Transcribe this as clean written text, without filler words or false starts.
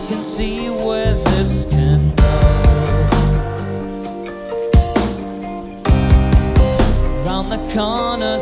can see where this can go. Round the corners